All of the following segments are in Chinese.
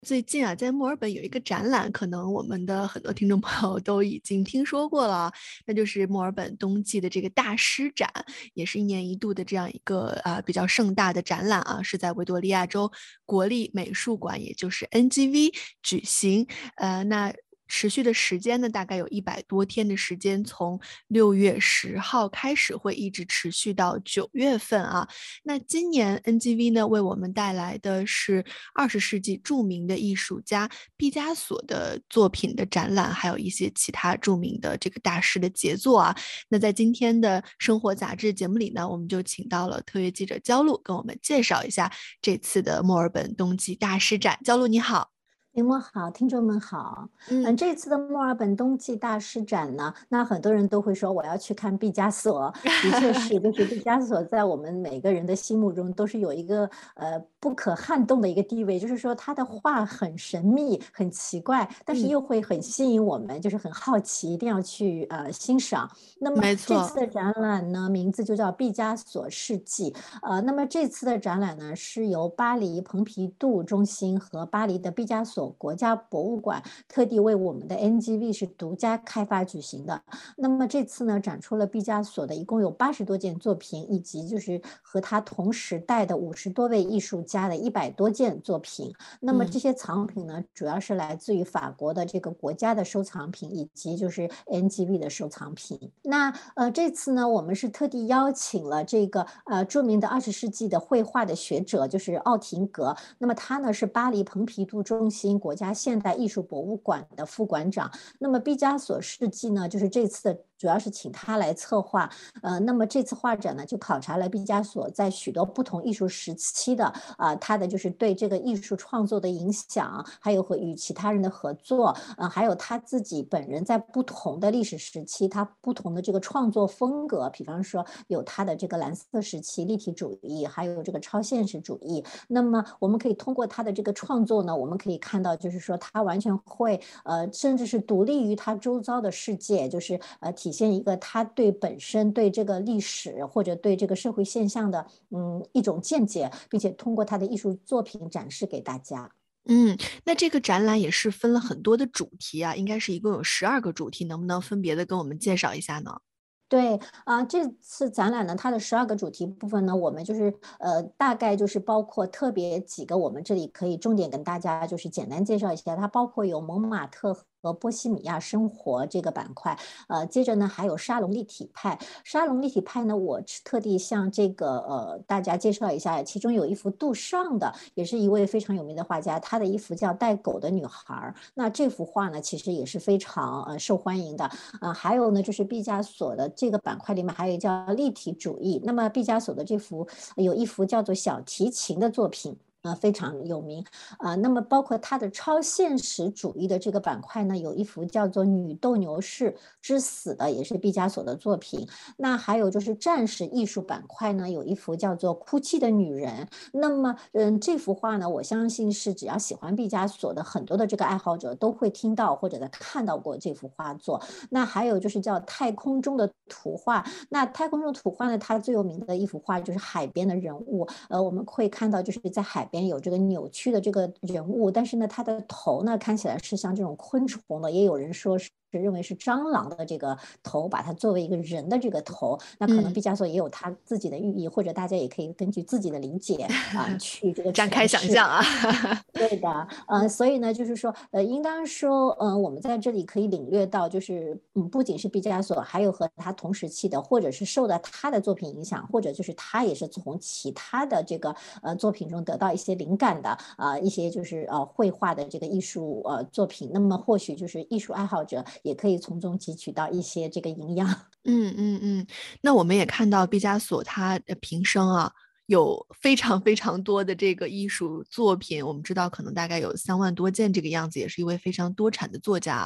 最近啊，在墨尔本有一个展览，可能我们的很多听众朋友都已经听说过了，那就是墨尔本冬季的这个大师展，也是一年一度的这样一个比较盛大的展览啊，是在维多利亚州国立美术馆，也就是 NGV 举行。那持续的时间呢，大概有100多天的时间，从6月10号开始，会一直持续到9月份啊。那今年 NGV 呢，为我们带来的是20世纪著名的艺术家毕加索的作品的展览，还有一些其他著名的这个大师的杰作啊。那在今天的生活杂志节目里呢，我们就请到了特约记者焦露，跟我们介绍一下这次的墨尔本冬季大师展。焦露你好。 林默好，听众们好。 嗯， 这次的墨尔本冬季大师展呢，那很多人都会说我要去看毕加索。的确是，就是毕加索在我们每个人的心目中都是有一个不可撼动的一个地位，就是说他的画很神秘、很奇怪，但是嗯， 又会很吸引我们，就是很好奇，一定要去欣赏。那么没错。 这次的展览呢，名字就叫毕加索世纪。那么这次的展览呢，是由巴黎蓬皮杜中心和巴黎的毕加索国家博物馆特地为我们的 NGV 是独家开发举行的。那么这次呢，展出了毕加索的一共有80多件作品，以及就是和他同时代的50多位艺术家的100多件作品。那么嗯。 这些藏品呢，主要是来自于法国的这个国家的收藏品，以及就是 NGV 的收藏品。那这次呢，我们是特地邀请了这个著名的20世纪的绘画的学者，就是奥廷格。那么他呢是巴黎蓬皮杜中心国家现代艺术博物馆的副馆长。那么毕加索世纪呢，就是这次的主要是请他来策划。那么这次画展呢，就考察了毕加索在许多不同艺术时期的他的就是对这个艺术创作的影响，还有和与其他人的合作，还有他自己本人在不同的历史时期，他不同的这个创作风格，比方说有他的这个蓝色时期、立体主义，还有这个超现实主义。那么我们可以通过他的这个创作呢，我们可以看到，就是说他完全会甚至是独立于他周遭的世界，就是体现一个他对本身对这个历史或者对这个社会现象的一种见解，并且通过他的艺术作品展示给大家。 嗯，那这个展览也是分了很多的主题啊，应该是一共有12个主题，能不能分别的跟我们介绍一下呢？ 对，这次展览呢，它的12个主题部分呢，我们就是大概就是包括特别几个，我们这里可以重点跟大家就是简单介绍一下，它包括有蒙马特和波西米亚生活这个板块。接着呢还有沙龙立体派。沙龙立体派呢，我是特地向这个大家介绍一下，其中有一幅杜尚的，也是一位非常有名的画家，他的一幅叫《带狗的女孩》。那这幅画呢，其实也是非常受欢迎的。还有呢，就是毕加索的这个板块里面还有叫立体主义。那么毕加索的这幅有一幅叫做小提琴的作品。非常有名。那么包括他的超现实主义的这个板块呢，有一幅叫做《女斗牛士之死》的，也是毕加索的作品。那还有就是战士艺术板块呢，有一幅叫做《哭泣的女人》。那么，这幅画呢，我相信是只要喜欢毕加索的很多的这个爱好者都会听到或者看到过这幅画作。那还有就是叫太空中的图画。那太空中图画呢，它最有名的一幅画就是海边的人物。我们会看到就是在海边有这个扭曲的这个人物，但是呢，它的头呢看起来是像这种昆虫的，也有人说是认为是蟑螂的这个头，把它作为一个人的这个头。那可能嗯， 毕加索也有他自己的寓意，或者大家也可以根据自己的理解去这个展开诠释。 想象啊。 对的。所以呢，就是说，应当说，我们在这里可以领略到，就是，不仅是毕加索，还有和他同时期的，或者是受到他的作品影响，或者就是他也是从其他的这个作品中得到一些灵感的一些就是绘画的这个艺术作品。那么或许就是艺术爱好者也可以从中汲取到一些这个营养。 嗯嗯嗯，那我们也看到毕加索他的平生啊，有非常非常多的这个艺术作品，我们知道可能大概有3万多件这个样子，也是一位非常多产的作家啊。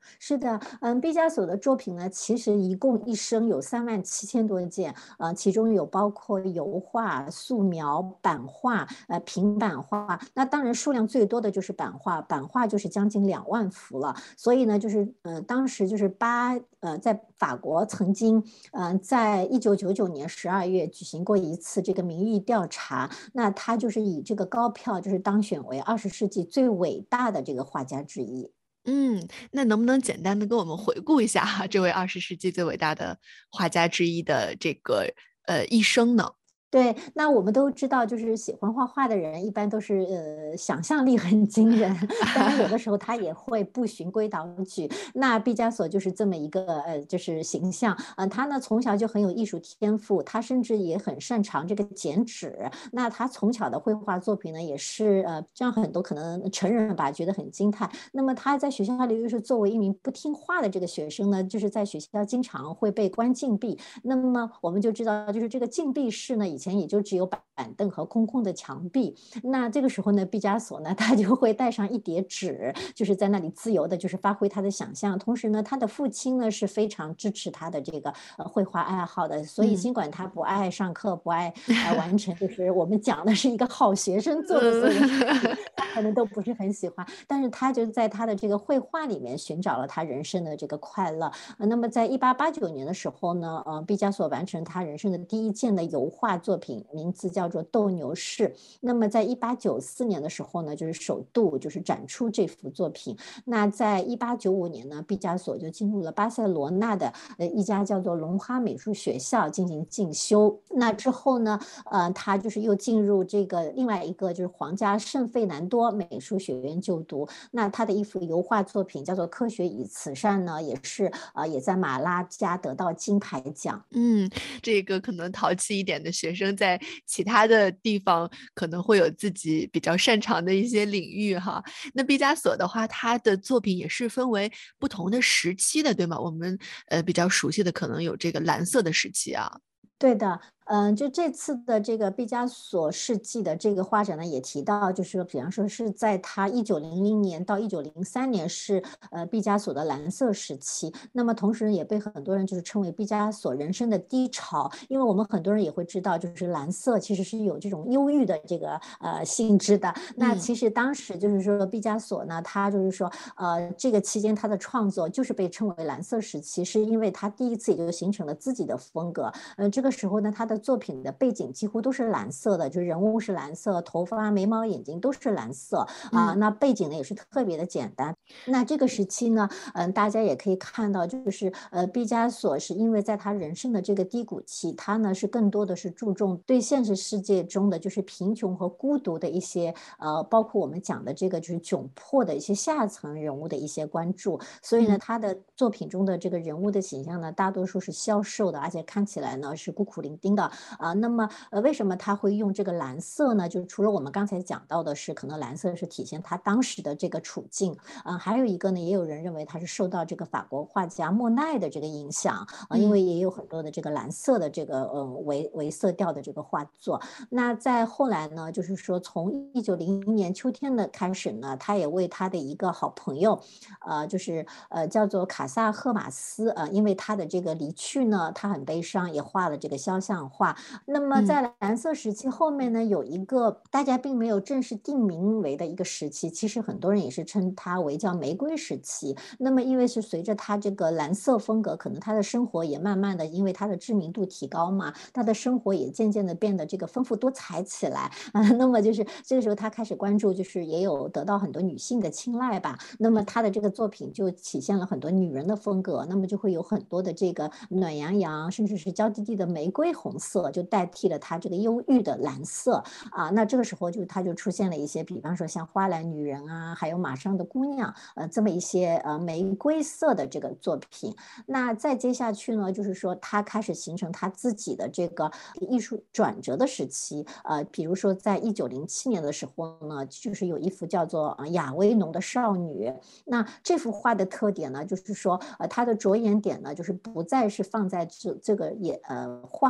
是的，毕加索的作品呢，其实一共一生有37000多件，其中有包括油画、素描、版画、平板画。那当然数量最多的就是版画，版画就是将近2万幅了。所以呢，就是当时就是在法国曾经在1999年12月举行过一次这个民意调查，那他就是以这个高票就是当选为20世纪最伟大的这个画家之一。 那能不能简单的跟我们回顾一下哈，这位20世纪最伟大的画家之一的这个一生呢？ 对，那我们都知道，就是喜欢画画的人一般都是想象力很惊人，当然有的时候他也会不循规蹈矩。那毕加索就是这么一个就是形象，他呢从小就很有艺术天赋，他甚至也很擅长这个剪纸。那他从小的绘画作品呢，也是让很多可能成人吧觉得很惊叹。那么他在学校里又是作为一名不听话的这个学生呢，就是在学校经常会被关禁闭。那么我们就知道，就是这个禁闭室呢，以前也就只有板凳和空空的墙壁。那这个时候呢，毕加索呢，他就会带上一叠纸，就是在那里自由的，就是发挥他的想象。同时呢，他的父亲呢是非常支持他的这个绘画爱好的，所以尽管他不爱上课，不爱完成，就是我们讲的是一个好学生做的所有的事情，他可能都不是很喜欢，但是他就在他的这个绘画里面寻找了他人生的这个快乐。那么在1889年的时候呢，毕加索完成他人生的第一件的油画作品，名字叫做《斗牛士》。那么在1894年的时候呢，就是首度就是展出这幅作品。那在1895年呢，毕加索就进入了巴塞罗那的一家叫做龙哈美术学校进行进修。那之后呢，他就是又进入这个另外一个就是皇家圣费南多美术学院就读。那他的一幅油画作品叫做《科学与慈善》呢，也在马拉加得到金牌奖。 这个可能淘气一点的学生在其他的地方可能会有自己比较擅长的一些领域哈。那毕加索的话，他的作品也是分为不同的时期的，对吗？我们比较熟悉的可能有这个蓝色的时期啊。 对的，就这次的这个毕加索世纪的这个画展呢，也提到，就是说，比方说是在他1900年到1903年是毕加索的蓝色时期，那么同时也被很多人就是称为毕加索人生的低潮，因为我们很多人也会知道，就是蓝色其实是有这种忧郁的这个性质的。那其实当时就是说毕加索呢，他就是说这个期间他的创作就是被称为蓝色时期，是因为他第一次也就形成了自己的风格。这个时候呢，他的作品的背景几乎都是蓝色的，就是人物是蓝色，头发、眉毛、眼睛都是蓝色那背景呢也是特别的简单。那这个时期呢，大家也可以看到，就是毕加索是因为在他人生的这个低谷期，他呢是更多的是注重对现实世界中的就是贫穷和孤独的一些包括我们讲的这个就是窘迫的一些下层人物的一些关注。所以呢，他的作品中的这个人物的形象呢，大多数是消瘦的，而且看起来呢是孤苦伶仃的那么为什么他会用这个蓝色呢？就除了我们刚才讲到的是，可能蓝色是体现他当时的这个处境还有一个呢，也有人认为他是受到这个法国画家莫奈的这个影响因为也有很多的这个蓝色的这个为色调的这个画作。那在后来呢，就是说从1900年秋天的开始呢，他也为他的一个好朋友就是叫做卡萨赫马斯因为他的这个离去呢，他很悲伤，也画了这个肖像画。那么在蓝色时期后面呢，有一个大家并没有正式定名为的一个时期，其实很多人也是称它为叫玫瑰时期。那么因为是随着他这个蓝色风格，可能他的生活也慢慢的因为他的知名度提高嘛，他的生活也渐渐的变得这个丰富多彩起来那么就是这个时候他开始关注，就是也有得到很多女性的青睐吧。那么他的这个作品就体现了很多女人的风格，那么就会有很多的这个暖洋洋甚至是娇滴滴的玫瑰红色，就代替了他这个忧郁的蓝色那这个时候他就出现了一些，比方说像花篮女人还有马上的姑娘这么一些玫瑰色的这个作品。那再接下去呢，就是说他开始形成他自己的这个艺术转折的时期比如说在1907年的时候呢，就是有一幅叫做亚维农的少女。那这幅画的特点呢，就是说它的着眼点呢，就是不再是放在这个画的这个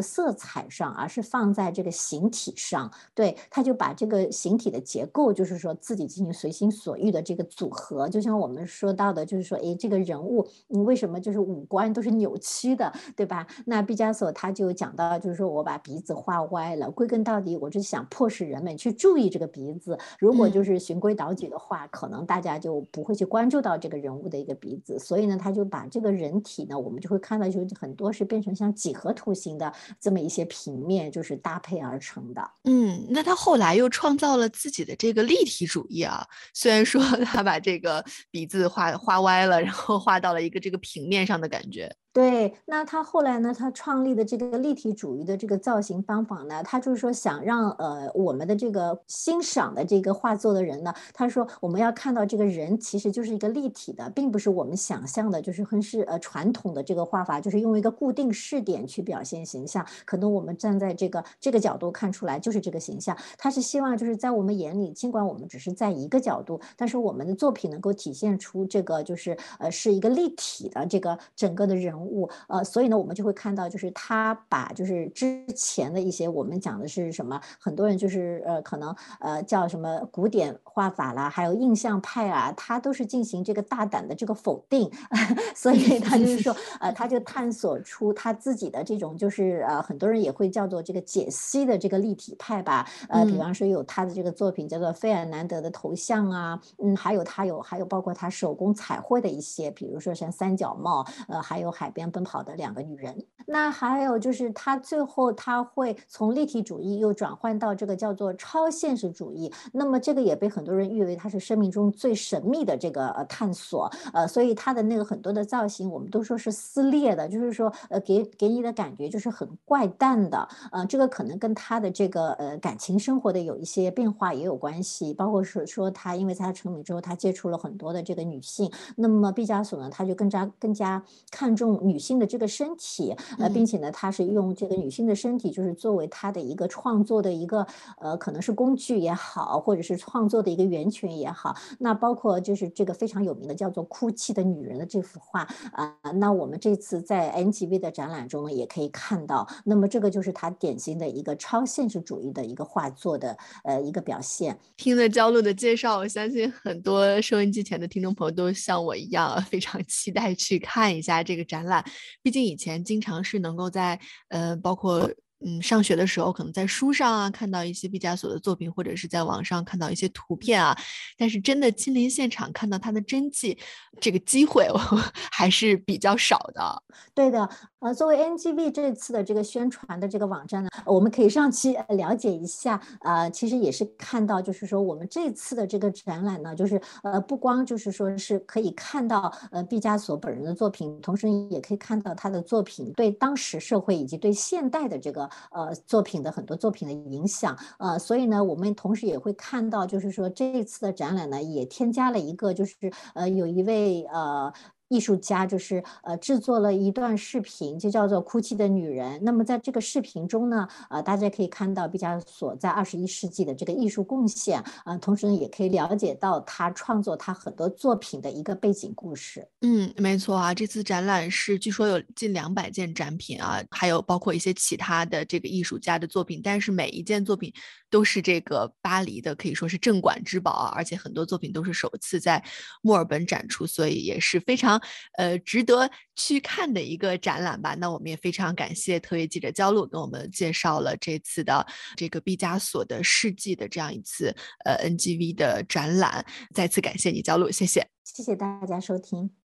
色彩上，而是放在这个形体上。对，他就把这个形体的结构，就是说自己进行随心所欲的这个组合。就像我们说到的，就是说，诶，这个人物，为什么就是五官都是扭曲的，对吧？那毕加索他就讲到，就是说我把鼻子画歪了，归根到底，我是想迫使人们去注意这个鼻子。如果就是循规蹈矩的话，可能大家就不会去关注到这个人物的一个鼻子。所以呢，他就把这个人体呢，我们就会看到，就很多是变成像几何图形的这么一些平面，就是搭配而成的。 那他后来又创造了自己的这个立体主义啊，虽然说他把这个鼻子画歪了，然后画到了一个这个平面上的感觉。 对，那他后来呢，他创立的这个立体主义的这个造型方法呢，他就是说想让我们的这个欣赏的这个画作的人呢，他说我们要看到这个人其实就是一个立体的，并不是我们想象的，就是很是传统的这个画法，就是用一个固定视点去表现形象，可能我们站在这个角度看出来就是这个形象。他是希望就是在我们眼里，尽管我们只是在一个角度，但是我们的作品能够体现出这个就是是一个立体的这个整个的人物。所以呢，我们就会看到，就是他把就是之前的一些我们讲的是什么，很多人就是可能叫什么古典画法啦，还有印象派啊，他都是进行这个大胆的这个否定，所以他就是说他就探索出他自己的这种就是很多人也会叫做这个解析的这个立体派吧，比方说有他的这个作品叫做费尔南德的头像啊，还有包括他手工彩绘的一些，比如说像三角帽，还有海边奔跑的两个女人。那还有就是他最后他会从立体主义又转换到这个叫做超现实主义，那么这个也被很多人誉为他是生命中最神秘的这个探索，所以他的那个很多的造型我们都说是撕裂的，就是说给你的感觉就是很怪诞的，这个可能跟他的这个感情生活的有一些变化也有关系，包括说他因为他成名之后他接触了很多的这个女性，那么毕加索呢他就更加看重女性的这个身体，并且呢，他是用这个女性的身体，就是作为他的一个创作的一个可能是工具也好，或者是创作的一个源泉也好。那包括就是这个非常有名的叫做《哭泣的女人》的这幅画那我们这次在 NGV 的展览中呢，也可以看到。那么这个就是他典型的一个超现实主义的一个画作的一个表现。 听了焦露的介绍，我相信很多收音机前的听众朋友都像我一样，非常期待去看一下这个展览。毕竟以前经常是能够在包括上学的时候，可能在书上啊看到一些毕加索的作品，或者是在网上看到一些图片啊，但是真的亲临现场看到他的真迹，这个机会还是比较少的。 对的，作为 NGV 这次的这个宣传的这个网站呢，我们可以上去了解一下。其实也是看到，就是说我们这次的这个展览呢，就是不光就是说是可以看到毕加索本人的作品，同时也可以看到他的作品对当时社会以及对现代的这个作品的很多作品的影响。所以呢，我们同时也会看到，就是说这一次的展览呢，也添加了一个，就是有一位艺术家就是制作了一段视频，就叫做《哭泣的女人》。那么在这个视频中呢，大家可以看到毕加索在21世纪的这个艺术贡献，同时呢也可以了解到他创作他很多作品的一个背景故事。 没错啊，这次展览是据说有近200件展品啊，还有包括一些其他的这个艺术家的作品，但是每一件作品都是这个巴黎的可以说是镇馆之宝啊，而且很多作品都是首次在墨尔本展出，所以也是非常值得去看的一个展览吧。那我们也非常感谢特约记者焦露跟我们介绍了这次的这个毕加索的世纪的这样一次NGV 的展览，再次感谢你焦露，谢谢。 谢谢大家收听。